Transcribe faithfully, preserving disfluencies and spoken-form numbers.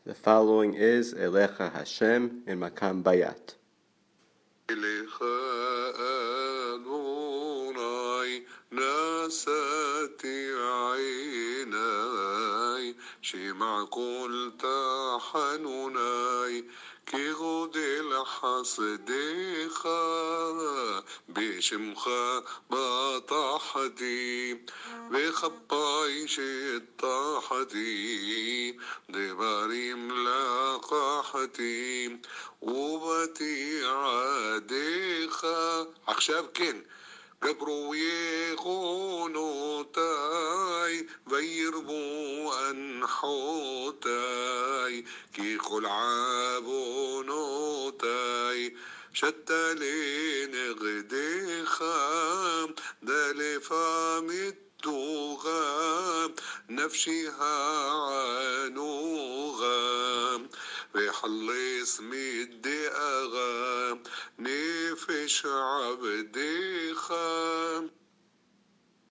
The following is Elecha Hashem in Makam Bayat. Elecha Adonai nasati عيناي שמע קול תחנוני כגודל חסדיך בשמך בטחתי וכפיי שטחתי דברים לקחתי ובתי עדיך. עכשיו כן, גברו יכונותיי וירבו אנחותיי כי כל עוונותיי שתה לנגדך דלפה מתוכה נפשי הענוға וחלץ מדאגה נפש עבדך.